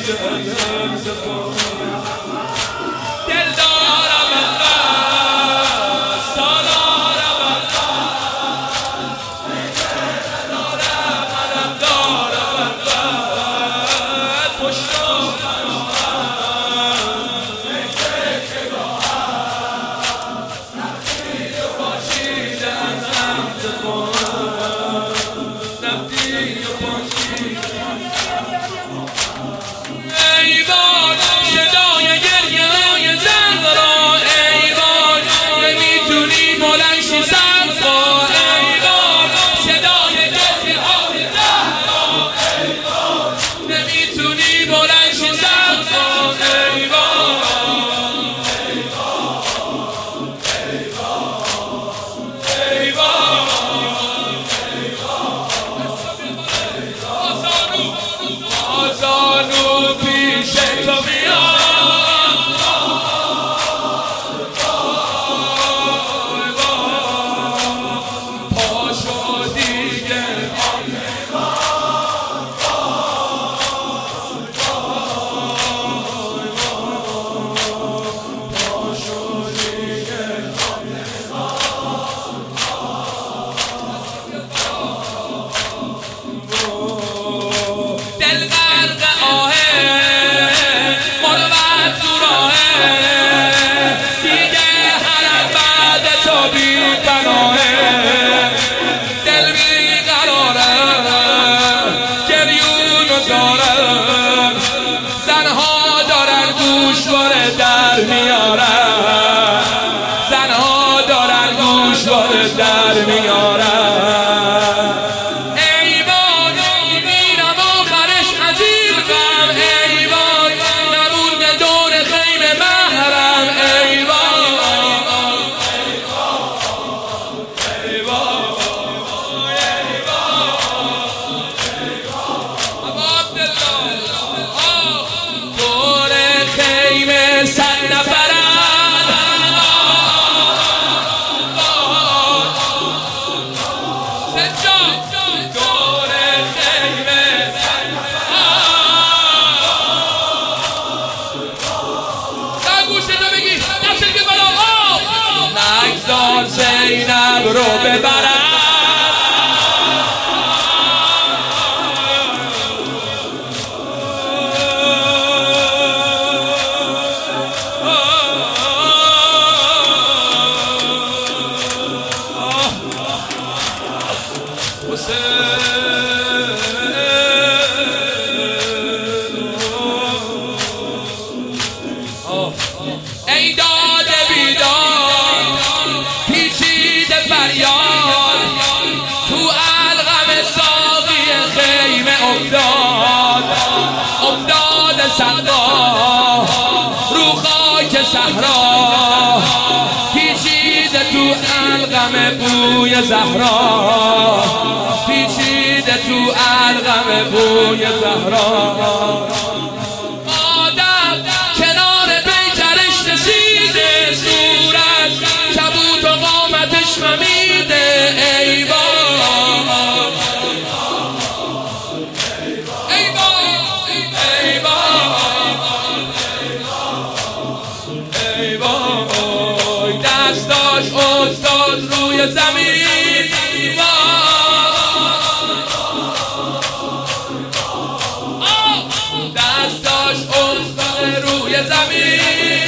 زنها دارن گوشواره در میارن، زنها دارن گوشواره در میارن. ای وای میرم آخرش از این غم، ای وای نمونده دور خیمه محرم، ای وای ای وای زینب رو ببرم. ای داد بیدار پیچیده فریاد، تو الغم ساقی خیمه افتاد صدا رو خاک صحرا، پیچیده تو الغم بوی زهرا، پیچیده تو الغم بوی زهرا. دستاش افتاد روی زمین، دستاش افتاد روی زمین.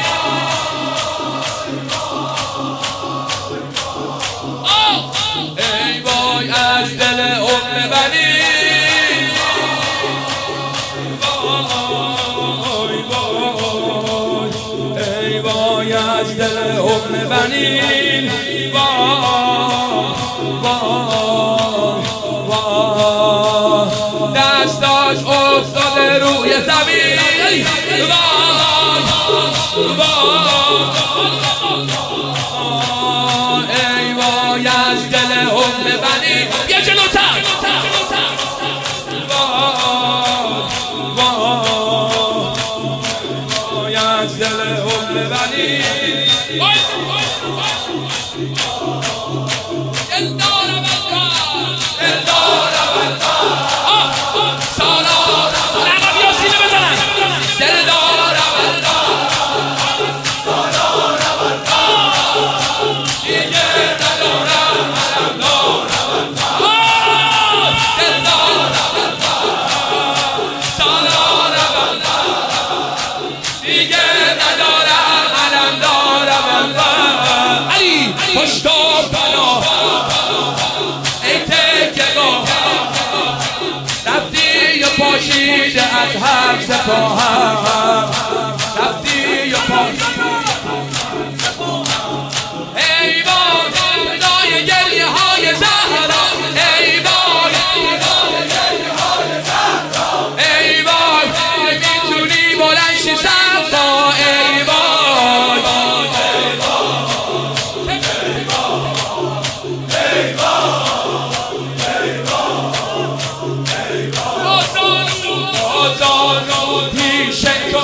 ای وای از دل ام بنی، ای وای از دل ام بنین، دستاش افتاده روی زمین. ای وای از دل ام بنین، بیا جلوتر. وای از دل ام بنین، سالار عقب یا سینه بزنن. هم سپاهم رفتی و پا ای وای صدای گریه های زهرا ای وای ای وای نمیتونی بلند شی صفا ای وای بازانو پیش تو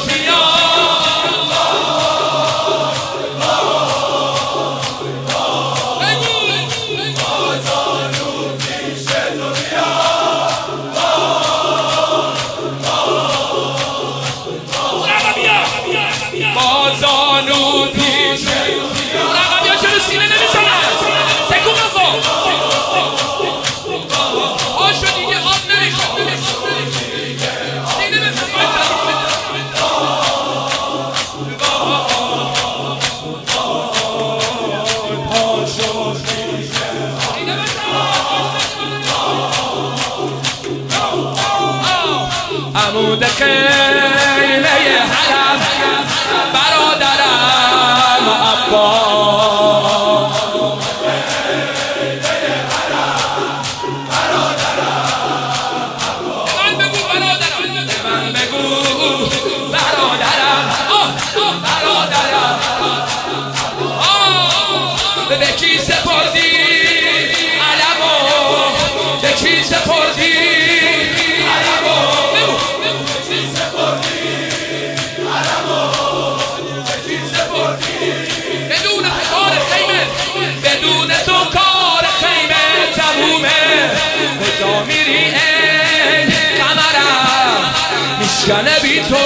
بازانو پیش رقم یا چرا سینه نمیزنم تکون بخور آشو دیگه آب نمیخواد سینه بزن عمود خیمه حرم برادرم عباس من بگو برادرم من بگو برادرم برادرم به کی سپردی علمو به کی سپردی علمو بدون کار خیمه بدون تو کار خیمه تمومه به جا میری ای قمرم میشکنه بی تو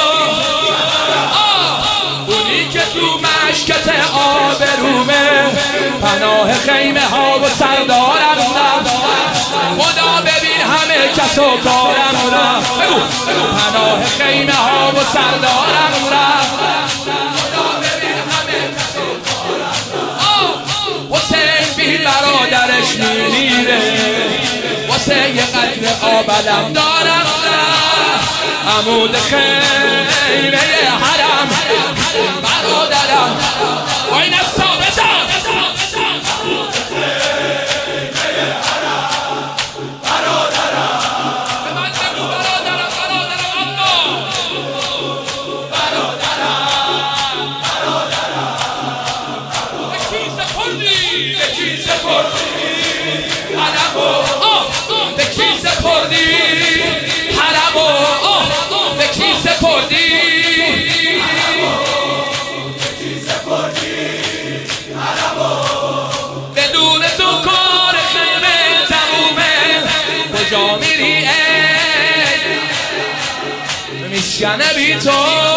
اونی که تو مشکت آبرومه پناه خیمه ها و سردارم خدا ببین همه کس و کارم را پناه خیمه ها و سردارم را حسین بی برادرش میمیره واسه یه قطر آبدم دارم عمود خیمه حرم برادرم آین از بزن به کی سپردی حرمو به کی سپردی بدون تو کار خیمه تمومه کجا میری ای میشکنه بی تو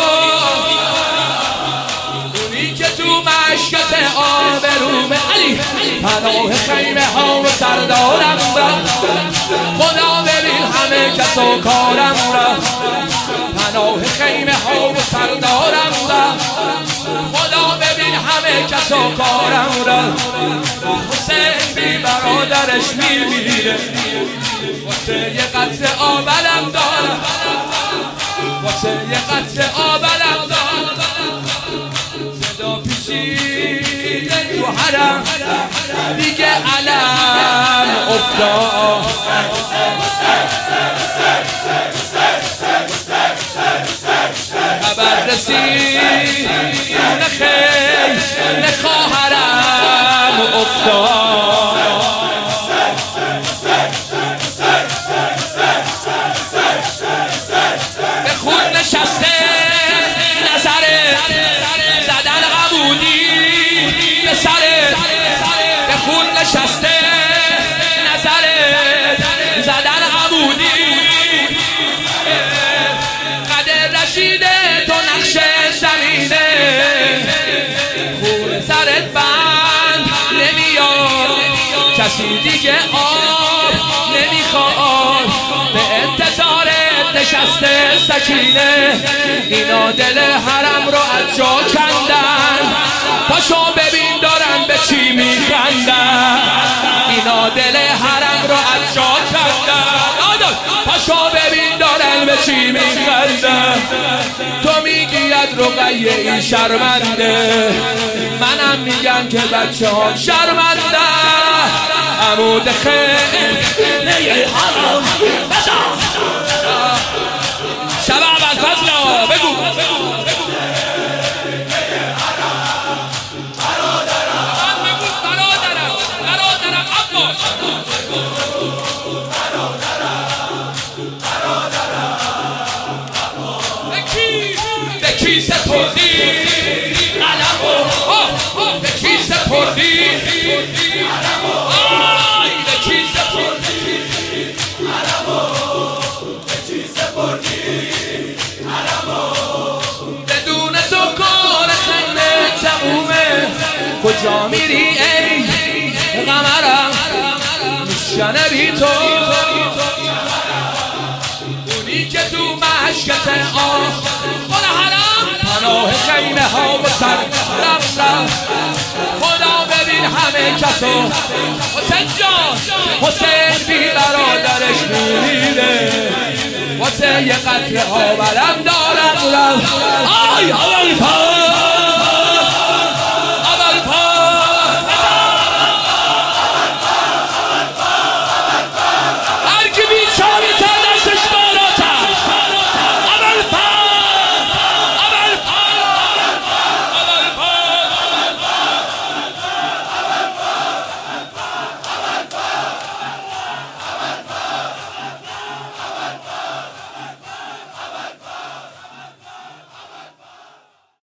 اونی که تو مشکت آبرومه علی پناه خیمه ها و سردارم را خدا ببین همه کس و کارم را پناه خیمه ها و سردارم را خدا ببین همه کس و کارم را حسین بی برادرش میمیره واسه یه قطر آبلم دارم واسه یه قطر آبلم دارم صدا پیچیده تو حرم دیگه علم افتاد خبر رسید خیلی خواهرم افتاد به خود نشسته نظره زدن عمودی به سرت به خود نشسته نظره زدن عمودی قدر رشیده تو نقش زمینه خون سرت بند نمیاد کسی دیگه آب نمیخواد به انتظارت نشسته سکینه اینا دل حرم رو از جا کندن پاشو ببین دارن به چی میخندن اینا دل حرم رو از جا کندن پاشو ببین دارن به چی میخنده؟ تو میگی رقیه این شرمنده، منم میگم که بچه ها شرمنده. عمود خیلی حرام شباب از فضل بگو به کی سپردی قلمو، به کی سپردی قلمو، به کی سپردی قلمو، به کی سپردی قلمو. بدون تو کار خنده تمومه، کجا میری ای قمرم میشنه بی تو، اونی که تو مشکت پناه خیمه ها و سر رفتم. خدا ببین همه کسو حسین جان، حسین بی برادرش میمیره، واسه یه قطره آورم دارم آی آی